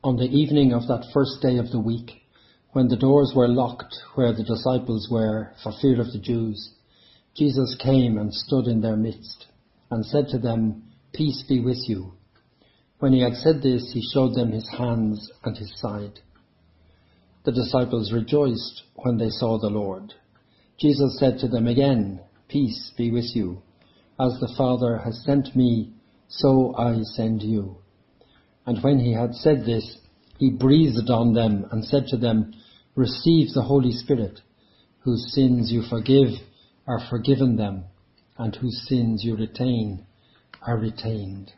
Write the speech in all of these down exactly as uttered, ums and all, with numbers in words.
On the evening of that first day of the week, when the doors were locked where the disciples were for fear of the Jews, Jesus came and stood in their midst and said to them, "Peace be with you." When he had said this, he showed them his hands and his side. The disciples rejoiced when they saw the Lord. Jesus said to them again, "Peace be with you. As the Father has sent me, so I send you." And when he had said this, he breathed on them and said to them, "Receive the Holy Spirit. Whose sins you forgive are forgiven them, and whose sins you retain are retained."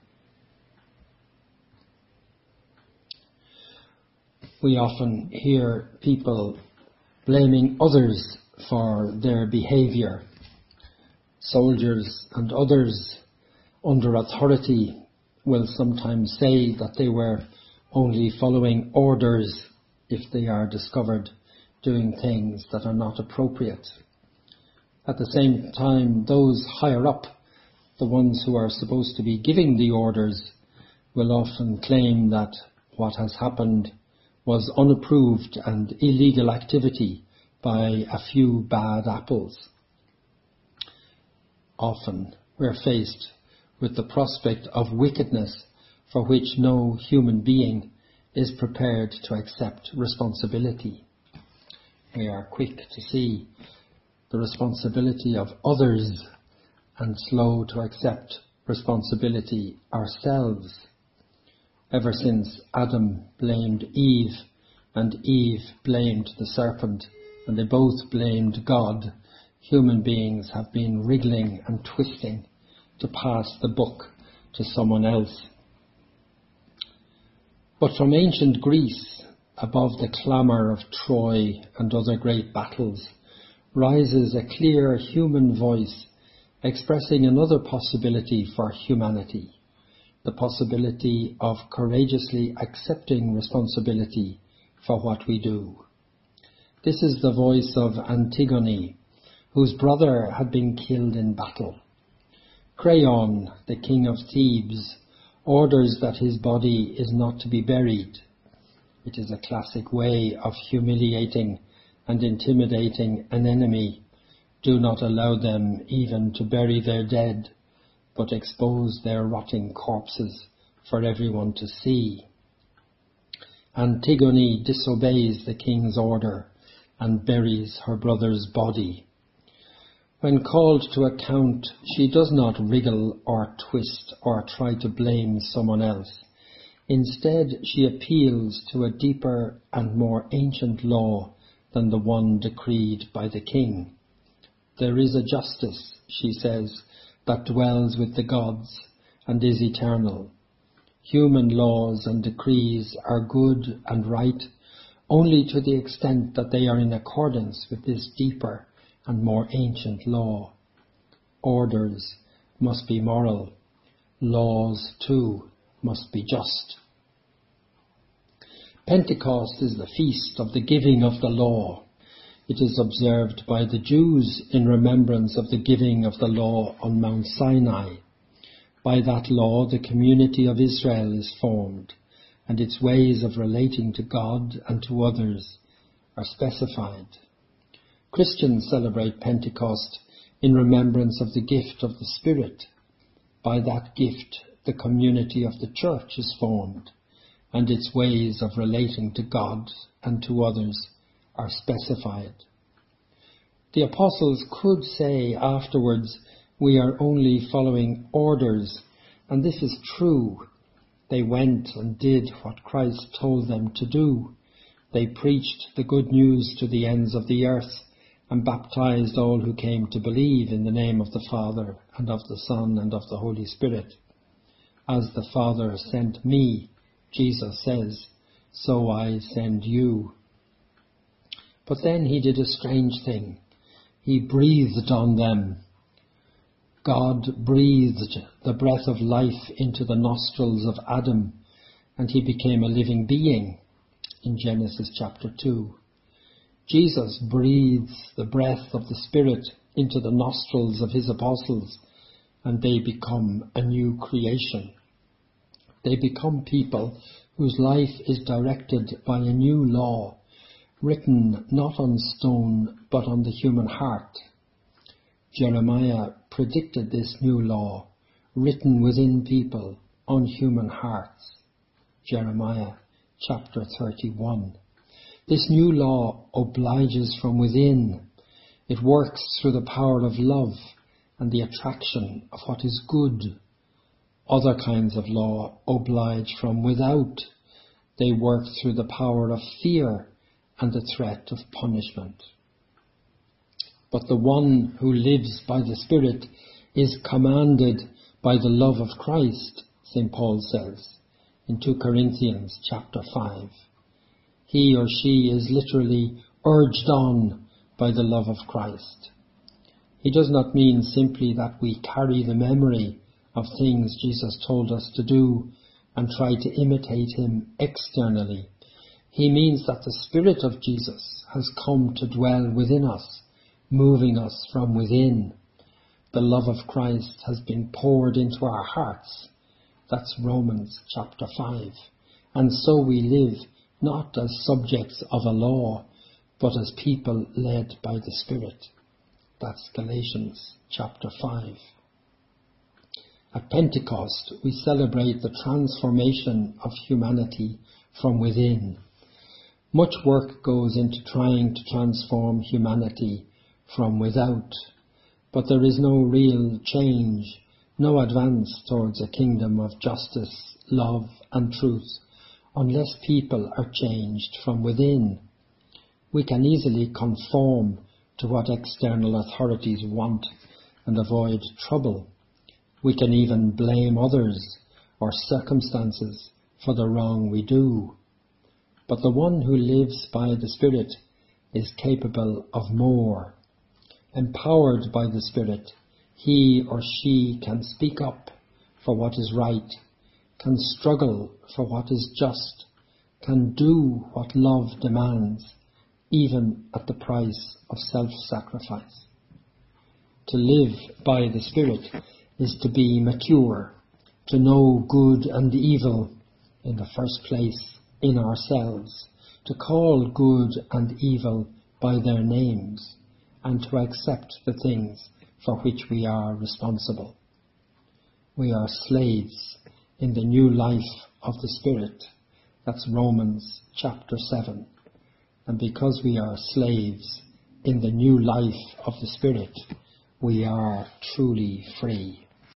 We often hear people blaming others for their behaviour. Soldiers and others under authority will sometimes say that they were only following orders if they are discovered doing things that are not appropriate. At the same time, those higher up, the ones who are supposed to be giving the orders, will often claim that what has happened was unapproved and illegal activity by a few bad apples. Often we're faced with the prospect of wickedness for which no human being is prepared to accept responsibility. We are quick to see the responsibility of others and slow to accept responsibility ourselves. Ever since Adam blamed Eve and Eve blamed the serpent and they both blamed God, human beings have been wriggling and twisting to pass the buck to someone else. But from ancient Greece, above the clamour of Troy and other great battles, rises a clear human voice expressing another possibility for humanity, the possibility of courageously accepting responsibility for what we do. This is the voice of Antigone, whose brother had been killed in battle. Creon, the king of Thebes, orders that his body is not to be buried. It is a classic way of humiliating and intimidating an enemy. Do not allow them even to bury their dead, but expose their rotting corpses for everyone to see. Antigone disobeys the king's order and buries her brother's body. When called to account, she does not wriggle or twist or try to blame someone else. Instead, she appeals to a deeper and more ancient law than the one decreed by the king. There is a justice, she says, that dwells with the gods and is eternal. Human laws and decrees are good and right only to the extent that they are in accordance with this deeper and more ancient law. Orders must be moral. Laws, too, must be just. Pentecost is the feast of the giving of the law. It is observed by the Jews in remembrance of the giving of the law on Mount Sinai. By that law, the community of Israel is formed, and its ways of relating to God and to others are specified. Christians celebrate Pentecost in remembrance of the gift of the Spirit. By that gift, the community of the church is formed, and its ways of relating to God and to others are specified. The apostles could say afterwards, "We are only following orders," and this is true. They went and did what Christ told them to do. They preached the good news to the ends of the earth and baptized all who came to believe in the name of the Father and of the Son and of the Holy Spirit. As the Father sent me, Jesus says, so I send you. But then he did a strange thing. He breathed on them. God breathed the breath of life into the nostrils of Adam, and he became a living being in Genesis chapter two. Jesus breathes the breath of the Spirit into the nostrils of his apostles, and they become a new creation. They become people whose life is directed by a new law, written not on stone but on the human heart. Jeremiah predicted this new law, written within people on human hearts. Jeremiah chapter thirty-one. This new law obliges from within. It works through the power of love and the attraction of what is good. Other kinds of law oblige from without. They work through the power of fear and the threat of punishment. But the one who lives by the Spirit is commanded by the love of Christ, Saint Paul says in two Corinthians chapter five. He or she is literally urged on by the love of Christ. He does not mean simply that we carry the memory of things Jesus told us to do and try to imitate him externally. He means that the Spirit of Jesus has come to dwell within us, moving us from within. The love of Christ has been poured into our hearts. That's Romans chapter five. And so we live not as subjects of a law, but as people led by the Spirit. That's Galatians chapter five. At Pentecost, we celebrate the transformation of humanity from within. Much work goes into trying to transform humanity from without, but there is no real change, no advance towards a kingdom of justice, love and truth, unless people are changed from within. We can easily conform to what external authorities want and avoid trouble. We can even blame others or circumstances for the wrong we do. But the one who lives by the Spirit is capable of more. Empowered by the Spirit, he or she can speak up for what is right, can struggle for what is just, can do what love demands, even at the price of self-sacrifice. To live by the Spirit is to be mature, to know good and evil, in the first place in ourselves, to call good and evil by their names, and to accept the things for which we are responsible. We are slaves in the new life of the Spirit. That's Romans chapter seven. And because we are slaves in the new life of the Spirit, we are truly free.